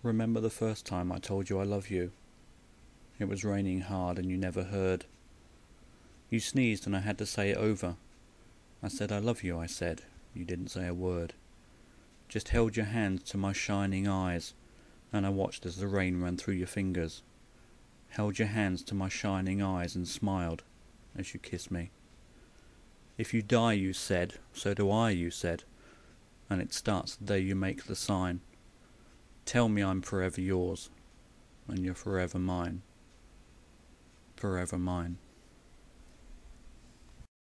Remember the first time I told you I love you? It was raining hard and you never heard. You sneezed and I had to say it over. I said I love you, I said. You didn't say a word. Just held your hands to my shining eyes, and I watched as the rain ran through your fingers. Held your hands to my shining eyes and smiled as you kissed me. If you die, you said, so do I, you said, and it starts the day you make the sign. Tell me I'm forever yours, and you're forever mine. Forever mine.